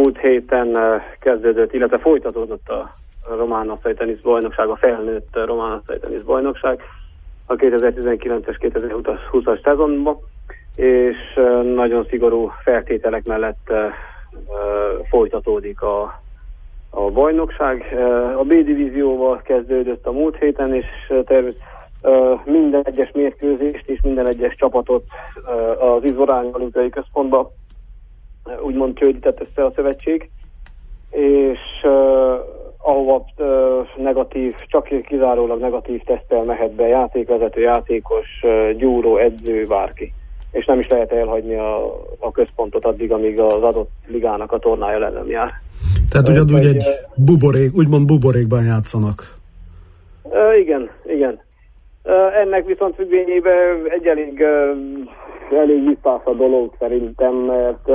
múlt héten kezdődött, illetve folytatódott a román asztali tenisz bajnokság, a felnőtt román asztali tenisz bajnokság a 2019-es 2020-as szezonban, és nagyon szigorú feltételek mellett folytatódik a bajnokság. A B-divízióval kezdődött a múlt héten, és minden egyes mérkőzést és minden egyes csapatot az Izvorányi Olimpiai Központba úgymond csődített össze a szövetség, és ahova csak kizárólag negatív teszttel mehet be játékvezető, játékos, gyúró, edző, bárki. És nem is lehet elhagyni a központot addig, amíg az adott ligának a tornája le nem jár. Tehát ugyanúgy egy buborék, úgymond buborékban játszanak. Igen. Ennek viszont függvényében egy elég viszás a dolog szerintem, mert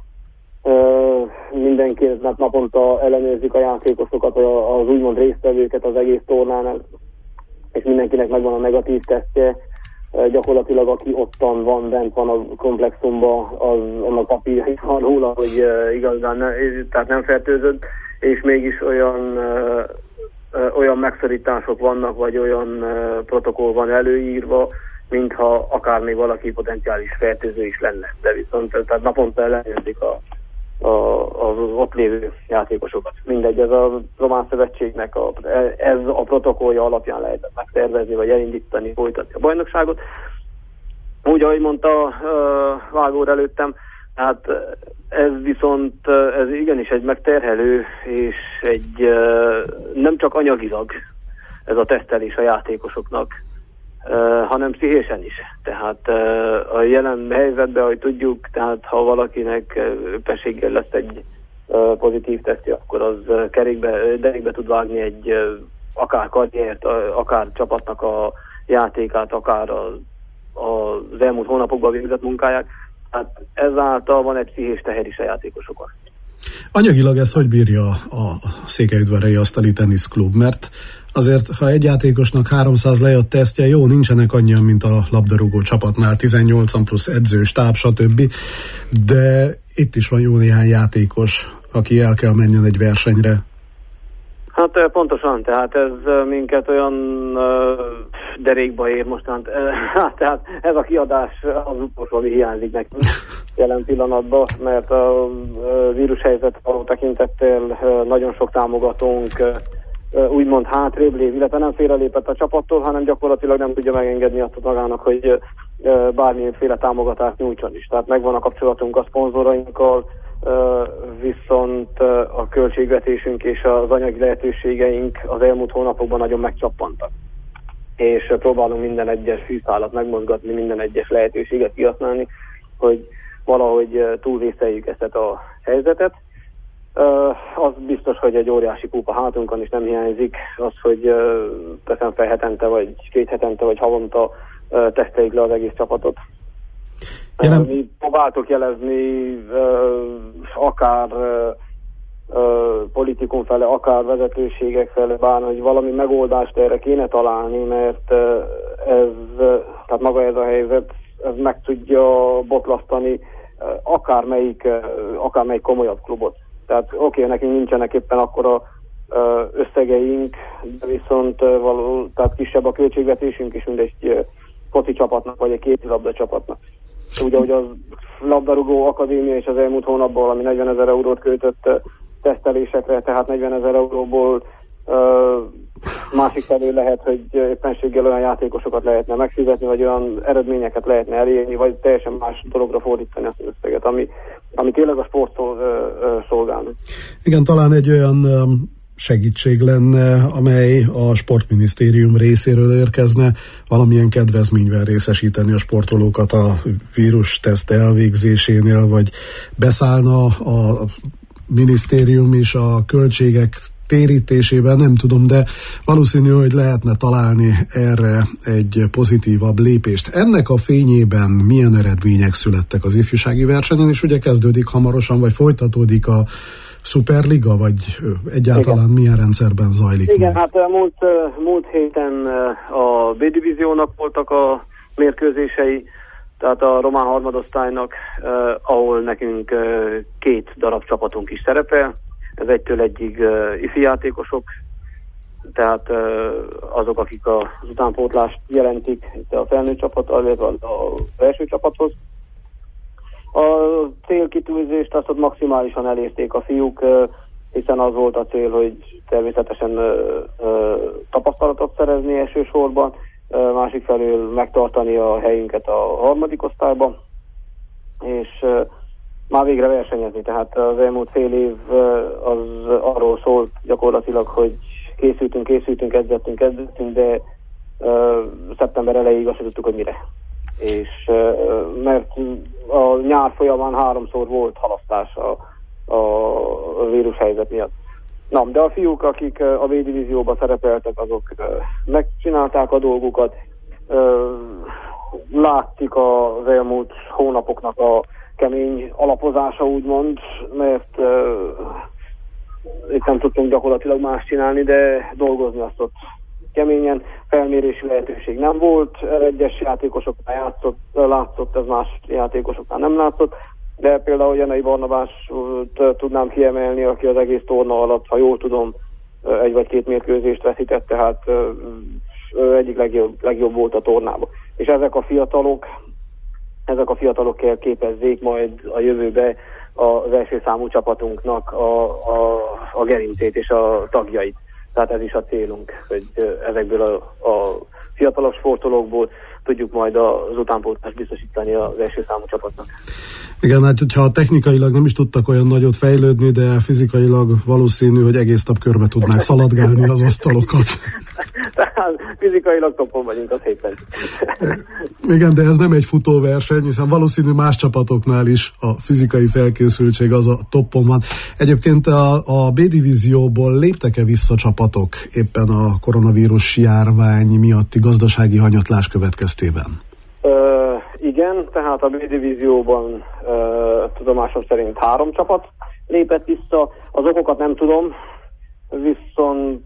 mindenkinek naponta ellenőrzik a játékosokat, az úgymond résztvevőket az egész tornán, és mindenkinek megvan a negatív tesztje. Gyakorlatilag aki ottan bent van a komplexumban, annak papírja van róla, hogy igazán tehát nem fertőzött, és mégis olyan megszorítások vannak, vagy olyan protokoll van előírva, mintha akár még valaki potenciális fertőző is lenne. De viszont tehát naponta ellenőrzik az ott lévő játékosokat. Mindegy, ez a román szövetségnek ez a protokollja alapján lehetett megtervezni, vagy elindítani, folytatni a bajnokságot. Úgy, ahogy mondta Vágór előttem, hát ez viszont ez igenis egy megterhelő, és egy nem csak anyagilag ez a tesztelés a játékosoknak, hanem pszichésen is. Tehát a jelen helyzetben, ahogy tudjuk, tehát ha valakinek éppenséggel lesz egy pozitív tesztje, akkor az derékbe tud vágni egy akár karriert, akár csapatnak a játékát, akár az elmúlt hónapokban végzett munkáját. Hát ezáltal van egy pszichés teher is a játékosokon. Anyagilag ez hogy bírja a Székelyudvarhelyi Asztali Tenisz Klub? Mert azért, ha egy játékosnak 300 lejött tesztje, jó, nincsenek annyian, mint a labdarúgó csapatnál, 18 plusz edző, stáb, stb. De itt is van jó néhány játékos, aki el kell menjen egy versenyre. Hát pontosan, tehát ez minket olyan derékba ér mostan. Tehát ez a kiadás az utolsó, ami hiányzik nekünk jelen pillanatban, mert a vírushelyzet való tekintettel nagyon sok támogatónk úgymond hátrébb lép, illetve nem félrelépett a csapattól, hanem gyakorlatilag nem tudja megengedni azt magának, hogy bármilyenféle támogatást nyújtson is. Tehát megvan a kapcsolatunk a szponzorainkkal, viszont a költségvetésünk és az anyagi lehetőségeink az elmúlt hónapokban nagyon megcsappantak. És próbálunk minden egyes fűszálat megmozgatni, minden egyes lehetőséget kihasználni, hogy valahogy túlvészeljük ezt a helyzetet. Az biztos, hogy egy óriási kúp a hátunkon is nem hiányzik. Az, hogy teszem fel hetente, vagy 2 hetente, vagy havonta teszteljük le az egész csapatot. Mi próbáltuk jelezni akár politikum fele, akár vezetőségek fele, hogy valami megoldást erre kéne találni, mert tehát maga ez a helyzet, ez meg tudja botlasztani akármelyik komolyabb klubot. Tehát oké, nekünk nincsenek éppen akkora összegeink, de viszont tehát kisebb a költségvetésünk is, mint egy foci csapatnak, vagy egy kézilabda csapatnak. Úgy, ahogy a labdarúgó akadémia és az elmúlt hónapban valami 40 000 eurót költött tesztelésekre, tehát 40 000 euróból másik felől lehet, hogy éppenséggel olyan játékosokat lehetne megfizetni, vagy olyan eredményeket lehetne elérni, vagy teljesen más dologra fordítani azt az összeget, ami tényleg a sport szolgálna. Igen, talán egy olyan segítség lenne, amely a sportminisztérium részéről érkezne, valamilyen kedvezményvel részesíteni a sportolókat a vírusteszt elvégzésénél, vagy beszállna a minisztérium is a költségek térítésében, nem tudom, de valószínű, hogy lehetne találni erre egy pozitívabb lépést. Ennek a fényében milyen eredmények születtek az ifjúsági versenyen, és ugye kezdődik hamarosan, vagy folytatódik a Szuperliga, vagy egyáltalán milyen rendszerben zajlik? Igen, meg? Hát múlt héten a B-divíziónak voltak a mérkőzései, tehát a román harmadosztálynak, ahol nekünk 2 darab csapatunk is szerepel. Ez 1-től 1-ig ifi játékosok, tehát azok, akik az utánpótlást jelentik itt a felnőtt csapat, illetve az első csapathoz. A célkitűzést azt ott maximálisan elérték a fiúk, hiszen az volt a cél, hogy természetesen tapasztalatot szerezni elsősorban, másik felől megtartani a helyünket a harmadik osztályban, és már végre versenyezni. Tehát az elmúlt fél év az arról szólt gyakorlatilag, hogy készültünk, edzettünk, de szeptember elejéig azt tudtuk, hogy mire. És mert a nyár folyamán 3-szor volt halasztás a vírushelyzet miatt. Na, de a fiúk, akik a B-divízióban szerepeltek, azok megcsinálták a dolgukat. Látszik az elmúlt hónapoknak a kemény alapozása, úgymond, mert itt nem tudtunk gyakorlatilag más csinálni, de dolgozni azt ott keményen. Felmérési lehetőség nem volt, egyes játékosoknál látszott, ez más játékosoknál nem látszott, de például Jenei Barnabást tudnám kiemelni, aki az egész torna alatt, ha jól tudom, 1 vagy 2 mérkőzést veszített, tehát egyik legjobb volt a tornában. És ezek a fiatalok kell képezzék majd a jövőbe az első számú csapatunknak a gerincét és a tagjait. Tehát ez is a célunk, hogy ezekből a fiatalos sportolókból tudjuk majd az utánpótlást biztosítani az első számú csapatnak. Igen, hát hogyha technikailag nem is tudtak olyan nagyot fejlődni, de fizikailag valószínű, hogy egész nap körbe tudnák szaladgálni az asztalokat. Tehát fizikailag toppon vagyunk, az héten. Igen, de ez nem egy futóverseny, hiszen valószínű más csapatoknál is a fizikai felkészültség az a toppon van. Egyébként a B-divízióból léptek-e vissza csapatok éppen a koronavírus járvány miatti gazdasági hanyatlás következtében? Igen, tehát a B-divízióban tudomásom szerint 3 csapat lépett vissza. Az okokat nem tudom, viszont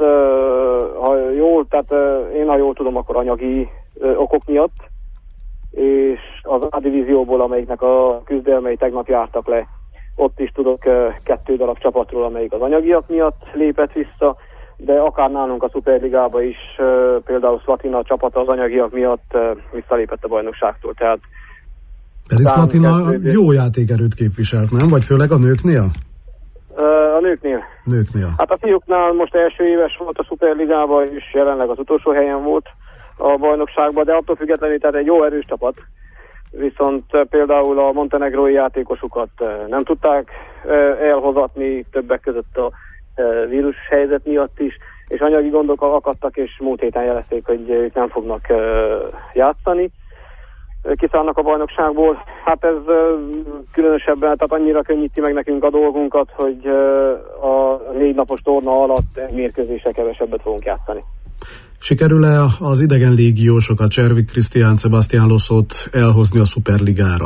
ha jól tudom, akkor anyagi okok miatt, és az A-divízióból, amelyiknek a küzdelmei tegnap jártak le, ott is tudok 2 darab csapatról, amelyik az anyagiak miatt lépett vissza, de akár nálunk a Szuperligában is például Szlatina csapata az anyagiak miatt visszalépett a bajnokságtól. Tehát pedig Szlatina jó játékerőt képviselt, nem? Vagy főleg a nőknél? A nőknél. Hát a fiúknál most első éves volt a Szuperligában, és jelenleg az utolsó helyen volt a bajnokságban, de attól függetlenül tehát egy jó erős csapat. Viszont például a montenegrói játékosukat nem tudták elhozatni, többek között a vírus helyzet miatt is, és anyagi gondok akadtak, és múlt héten jelezték, hogy ők nem fognak játszani. Kiszállnak a bajnokságból. Hát ez különösebben, tehát annyira könnyíti meg nekünk a dolgunkat, hogy a 4 napos torna alatt mérkőzésre kevesebbet fogunk játszani. Sikerül-e az idegen légiósokat, Cservik Krisztián, Sebastián Loszót elhozni a Szuperligára?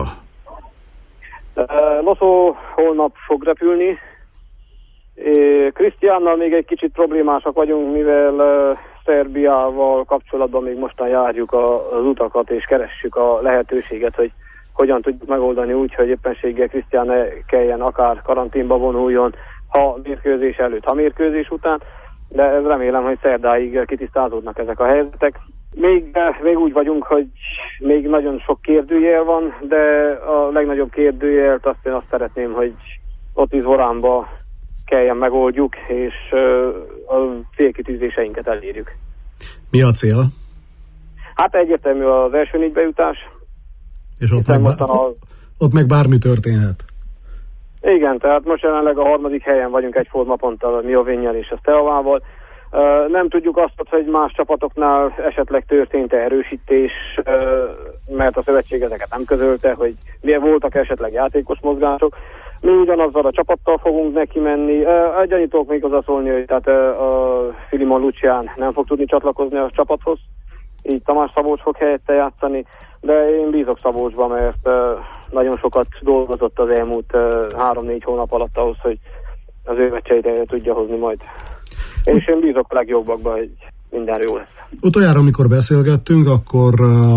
Loszó holnap fog repülni. Krisztiánnal még egy kicsit problémásak vagyunk, mivel Szerbiával kapcsolatban még mostan járjuk az utakat, és keressük a lehetőséget, hogy hogyan tudjuk megoldani úgy, hogy éppenséggel Krisztián ne kelljen akár karanténba vonuljon, ha mérkőzés előtt, ha mérkőzés után, de remélem, hogy szerdáig kitisztázódnak ezek a helyzetek. Még úgy vagyunk, hogy még nagyon sok kérdőjel van, de a legnagyobb kérdőjelt én azt szeretném, hogy ott Izvoránba kelljen megoldjuk, és a célkitűzéseinket elérjük. Mi a cél? Hát egyértelmű az első 4 bejutás. És ott meg bármi történhet. Igen, tehát most jelenleg a 3. helyen vagyunk egyforma ponttal, Miovénnyel és a Steavával. Nem tudjuk azt, hogy más csapatoknál esetleg történt-e erősítés, mert a szövetség ezeket nem közölte, hogy voltak esetleg játékos mozgások. Mi ugyanazzal a csapattal fogunk neki menni. Annyit tudok még hozzászólni, hogy tehát a Filimon Lucián nem fog tudni csatlakozni a csapathoz, így Tamás Szabolcs fog helyette játszani, de én bízok Szabolcsba, mert nagyon sokat dolgozott az elmúlt 3-4 hónap alatt ahhoz, hogy az ő meccseit el tudja hozni majd. És én bízok a legjobbakban, hogy minden jó lesz. Utoljára, amikor beszélgettünk, akkor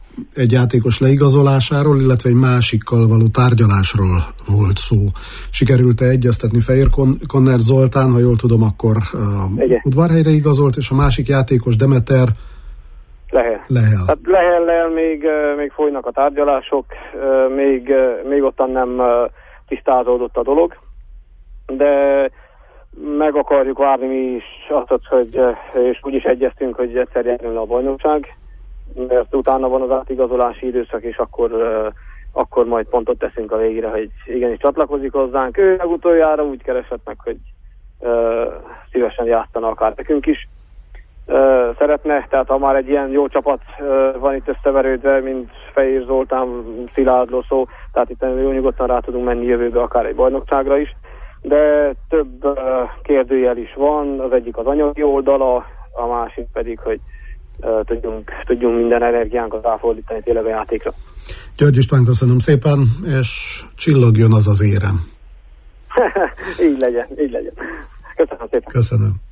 egy játékos leigazolásáról, illetve egy másikkal való tárgyalásról volt szó. Sikerült-e egyeztetni Fehér Konner Zoltán, ha jól tudom, akkor Udvarhelyre igazolt, és a másik játékos Demeter Lehel. Hát Lehellel még folynak a tárgyalások, még ottan nem tisztázódott a dolog, de meg akarjuk várni mi is azt, hogy, és úgy is egyeztünk, hogy egyszer járjon le a bajnokság, mert utána van az átigazolási időszak, és akkor majd pontot teszünk a végére, hogy igenis csatlakozik hozzánk. Ő legutoljára úgy keresett meg, hogy szívesen játszana akár nekünk is. Szeretne, tehát ha már egy ilyen jó csapat van itt összeverődve, mint Fehér Zoltán, Szilárd Loszó, tehát itt jó nyugodtan rá tudunk menni jövőbe akár egy bajnokságra is, de több kérdőjel is van, az egyik az anyagi oldala, a másik pedig, hogy tudjunk minden energiánkat ráfordítani tényleg a játékra. György István, köszönöm szépen, és csillogjon az érem. Így legyen. Köszönöm szépen. Köszönöm.